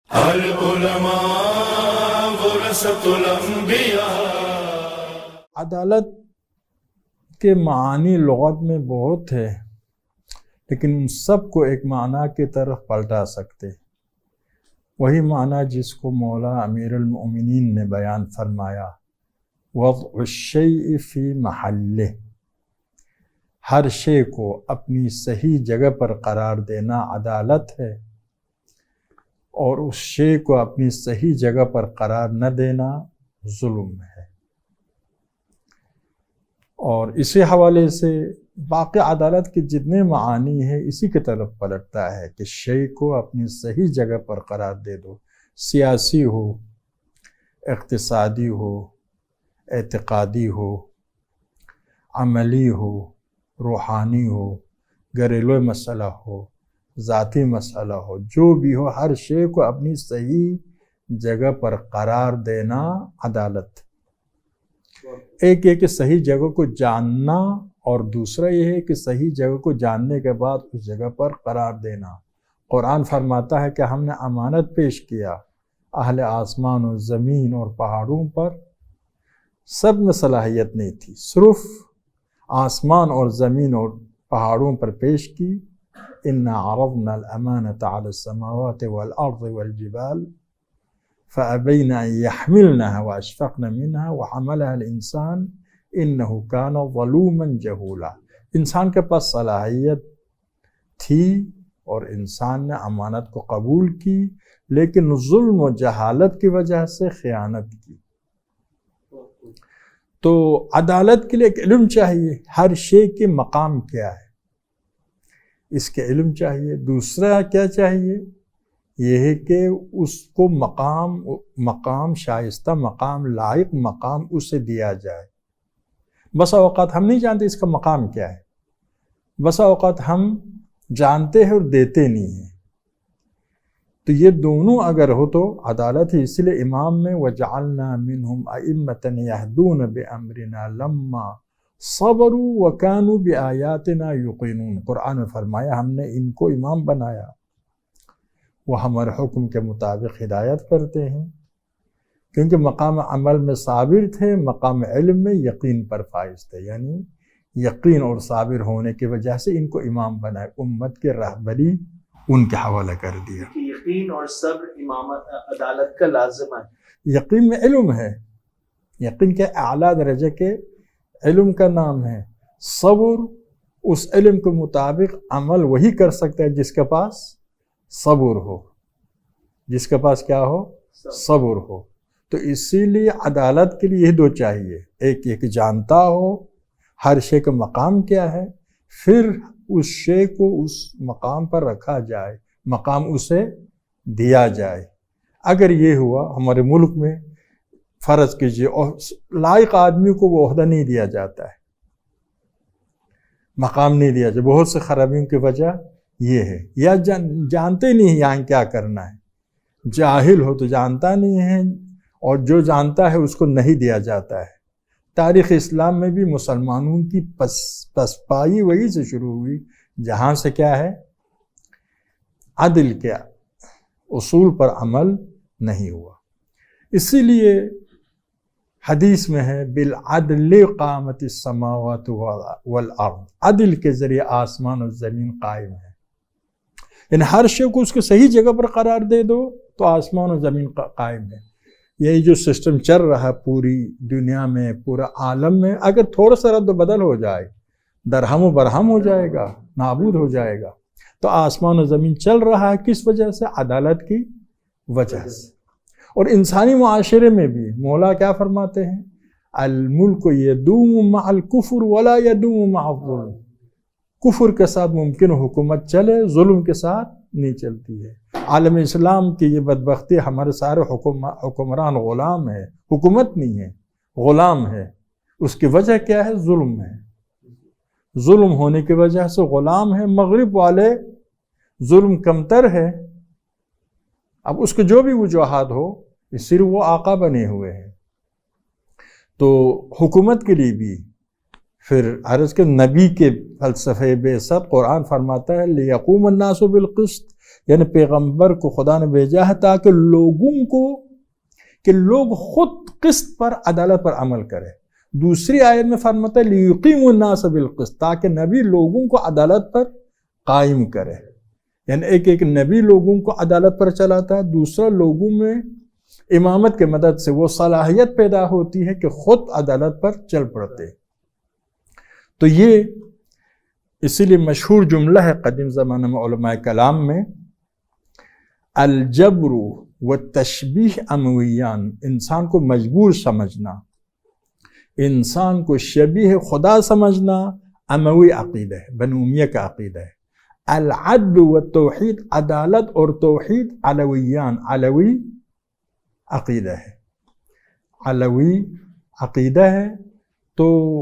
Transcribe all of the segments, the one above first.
العلماء ورثۃ الانبیاء۔ عدالت کے معنی لغت میں بہت ہے، لیکن ان سب کو ایک معنی کی طرف پلٹا سکتے، وہی معنی جس کو مولا امیر المؤمنین نے بیان فرمایا، وضع الشیء فی محلہ، ہر شے کو اپنی صحیح جگہ پر قرار دینا عدالت ہے، اور اس شے کو اپنی صحیح جگہ پر قرار نہ دینا ظلم ہے۔ اور اسی حوالے سے باقی عدالت کے جتنے معانی ہیں اسی کی طرف پلٹتا ہے کہ شے کو اپنی صحیح جگہ پر قرار دے دو، سیاسی ہو، اقتصادی ہو، اعتقادی ہو، عملی ہو، روحانی ہو، گھریلو مسئلہ ہو، ذاتی مسئلہ ہو، جو بھی ہو، ہر شے کو اپنی صحیح جگہ پر قرار دینا عدالت۔ ایک یہ کہ صحیح جگہ کو جاننا، اور دوسرا یہ ہے کہ صحیح جگہ کو جاننے کے بعد اس جگہ پر قرار دینا۔ قرآن فرماتا ہے کہ ہم نے امانت پیش کیا اہل آسمان و زمین اور پہاڑوں پر، سب میں صلاحیت نہیں تھی، صرف آسمان اور زمین اور پہاڑوں پر پیش کی۔ اِنَّا عَرَضْنَا الْأَمَانَةَ عَلَى السَّمَاوَاتِ وَالْأَرْضِ وَالْجِبَالِ فَأَبَيْنَ أَن يَحْمِلْنَهَا وَأَشْفَقْنَ مِنْهَا وَحَمَلَهَا الْإِنسَانُ إِنَّهُ كَانَ ظَلُومًا جَهُولًا۔ انسان کے پاس صلاحیت تھی اور انسان نے امانت کو قبول کی، لیکن ظلم و جہالت کی وجہ سے خیانت کی۔ تو عدالت کے لیے ایک علم چاہیے، ہر شے کے مقام کیا ہے اس کے علم چاہیے۔ دوسرا کیا چاہیے، یہ ہے کہ اس کو مقام شائستہ، مقام لائق مقام اسے دیا جائے۔ بسا اوقات ہم نہیں جانتے اس کا مقام کیا ہے، بسا اوقات ہم جانتے ہیں اور دیتے نہیں ہیں۔ تو یہ دونوں اگر ہو تو عدالت ہے۔ اس لیے امام میں وَجَعَلْنَا مِنْهُمْ أَئِمَّةً يَهْدُونَ بِأَمْرِنَا لَمَّا صَبَرُوا وَكَانُوا بِآيَاتِنَا يُوقِنُونَ۔ قرآن میں فرمایا ہم نے ان کو امام بنایا، وہ ہمارے حکم کے مطابق ہدایت کرتے ہیں، کیونکہ مقام عمل میں صابر تھے، مقام علم میں یقین پر فائز تھے، یعنی یقین اور صابر ہونے کی وجہ سے ان کو امام بنائے، امت کی رہبری ان کے حوالے کر دیا۔ یقین اور صبر امامت عدالت کا لازم ہے۔ یقین میں علم ہے، یقین کے اعلیٰ درجے کے علم کا نام ہے۔ صبر اس علم کے مطابق عمل وہی کر سکتا ہے جس کے پاس صبر ہو، جس کے پاس کیا ہو، صبر ہو۔ تو اسی لیے عدالت کے لیے یہ دو چاہیے، ایک یہ کہ جانتا ہو ہر شے کا مقام کیا ہے، پھر اس شے کو اس مقام پر رکھا جائے، مقام اسے دیا جائے۔ اگر یہ ہوا، ہمارے ملک میں فرض کیجئے لائق آدمی کو وہ عہدہ نہیں دیا جاتا ہے، مقام نہیں دیا جاتا، بہت سے خرابیوں کی وجہ یہ ہے، یا جانتے نہیں ہیں یہاں کیا کرنا ہے، جاہل ہو تو جانتا نہیں ہے، اور جو جانتا ہے اس کو نہیں دیا جاتا ہے۔ تاریخ اسلام میں بھی مسلمانوں کی پسپائی وہی سے شروع ہوئی جہاں سے کیا ہے، عدل کے اصول پر عمل نہیں ہوا۔ اسی لیے حدیث میں ہے بالعدل قامت السماوات والارض، عدل کے ذریعے آسمان اور زمین قائم ہے، یعنی ہر شے کو اس کے صحیح جگہ پر قرار دے دو تو آسمان اور زمین قائم ہے۔ یہی جو سسٹم چل رہا ہے پوری دنیا میں، پورا عالم میں، اگر تھوڑا سا رد و بدل ہو جائے، درہم و برہم ہو جائے گا، نابود ہو جائے گا۔ تو آسمان و زمین چل رہا ہے کس وجہ سے؟ عدالت کی وجہ سے۔ اور انسانی معاشرے میں بھی مولا کیا فرماتے ہیں، الملک یدوم مع الکفر ولا یدوم مع الظلم، کفر کے ساتھ ممکن حکومت چلے، ظلم کے ساتھ نہیں چلتی ہے۔ عالم اسلام کی یہ بدبختی، ہمارے سارے حکمران غلام ہے، حکومت نہیں ہے، غلام ہے۔ اس کی وجہ کیا ہے؟ ظلم ہے، ظلم ہونے کی وجہ سے غلام ہے۔ مغرب والے ظلم کمتر ہے، اب اس کے جو بھی وجوہات ہو، صرف وہ آقا بنے ہوئے ہیں۔ تو حکومت کے لیے بھی پھر عرض کے نبی کے فلسفے بعثت قرآن فرماتا ہے لیقوم الناس بالقسط، یعنی پیغمبر کو خدا نے بھیجا ہے تاکہ لوگ خود قسط پر، عدالت پر عمل کرے۔ دوسری آیت میں فرماتا ہے لیقیم الناس بالقسط، تاکہ نبی لوگوں کو عدالت پر قائم کرے، یعنی ایک نبی لوگوں کو عدالت پر چلاتا ہے، دوسرا لوگوں میں امامت کے مدد سے وہ صلاحیت پیدا ہوتی ہے کہ خود عدالت پر چل پڑتے۔ تو یہ اسی لیے مشہور جملہ ہے قدیم زمانے میں علماء کلام میں، الجبر والتشبیہ امویان، انسان کو مجبور سمجھنا، انسان کو شبیہ خدا سمجھنا اموی عقیدہ ہے، بنو امیہ کا عقیدہ ہے۔ العدل والتوحید، عدالت اور توحید علویان، علوی عقیدہ ہے، علوی عقیدہ ہے۔ تو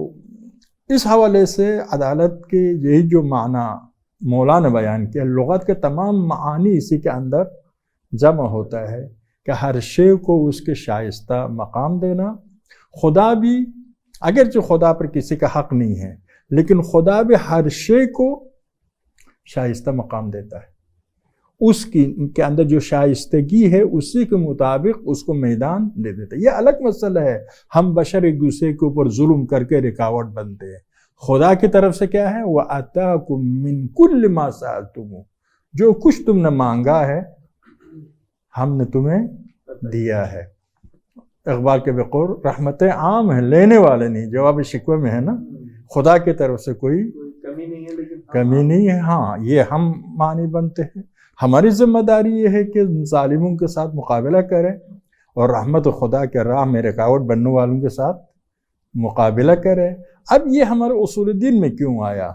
اس حوالے سے عدالت کے یہی جو معنی مولا نے بیان کیا، لغت کے تمام معانی اسی کے اندر جمع ہوتا ہے کہ ہر شے کو اس کے شائستہ مقام دینا۔ خدا بھی، اگرچہ خدا پر کسی کا حق نہیں ہے، لیکن خدا بھی ہر شے کو شائستہ مقام دیتا ہے، اس کے اندر جو شائستگی ہے اسی کے مطابق اس کو میدان دے دیتا ہے۔ یہ الگ مسئلہ ہے، ہم بشر ایک دوسرے کے اوپر ظلم کر کے رکاوٹ بنتے ہیں۔ خدا کی طرف سے کیا ہے؟ وَآتَاكُم مِّن كُلِّ مَا سَأَلْتُمُوهُ، جو کچھ تم نے مانگا ہے ہم نے تمہیں دیا ہے۔ اقبال کے بقول رحمتیں عام ہیں، لینے والے نہیں، جواب شکوے میں ہے نا، خدا کی طرف سے کوئی کمی نہیں ہے، لیکن کمی نہیں ہے۔ ہاں، یہ ہم معنی بنتے ہیں۔ ہماری ذمہ داری یہ ہے کہ ظالموں کے ساتھ مقابلہ کریں اور رحمت خدا کے راہ میں رکاوٹ بننے والوں کے ساتھ مقابلہ کریں۔ اب یہ ہمارے اصول دین میں کیوں آیا؟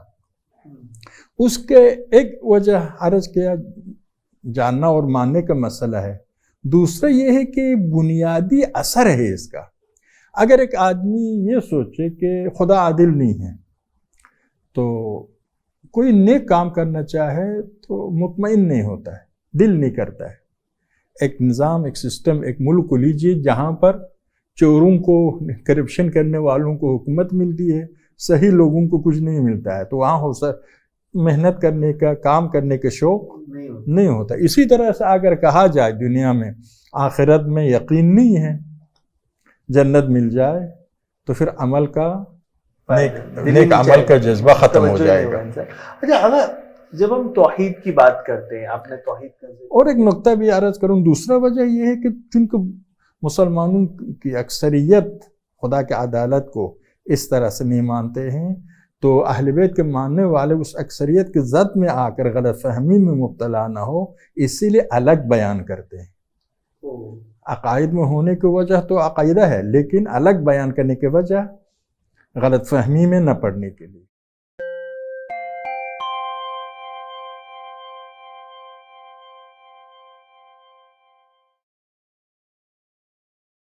اس کے ایک وجہ عرض کیا، جاننا اور ماننے کا مسئلہ ہے۔ دوسرا یہ ہے کہ بنیادی اثر ہے اس کا۔ اگر ایک آدمی یہ سوچے کہ خدا عادل نہیں ہے، تو کوئی نیک کام کرنا چاہے تو مطمئن نہیں ہوتا ہے، دل نہیں کرتا ہے۔ ایک نظام، ایک سسٹم، ایک ملک کو لیجیے جہاں پر چوروں کو، کرپشن کرنے والوں کو حکومت ملتی ہے، صحیح لوگوں کو کچھ نہیں ملتا ہے، تو وہاں محنت کرنے کا، کام کرنے کا شوق نہیں ہوتا۔ اسی طرح سے اگر کہا جائے دنیا میں آخرت میں یقین نہیں ہے، جنت مل جائے، تو پھر عمل کا، نیک عمل کا جذبہ ختم ہو جائے گا۔ اچھا، ہمیں جب ہم توحید کی بات کرتے ہیں، آپ نے توحید کا اور ایک نقطہ بھی عرض کروں، دوسرا وجہ یہ ہے کہ چونکہ مسلمانوں کی اکثریت خدا کی عدالت کو اس طرح سے نہیں مانتے ہیں، تو اہل بیت کے ماننے والے اس اکثریت کے ضد میں آ کر غلط فہمی میں مبتلا نہ ہو، اسی لیے الگ بیان کرتے ہیں۔ عقائد میں ہونے کی وجہ تو عقیدہ ہے، لیکن الگ بیان کرنے کی وجہ غلط فہمی میں نہ پڑنے کے لیے۔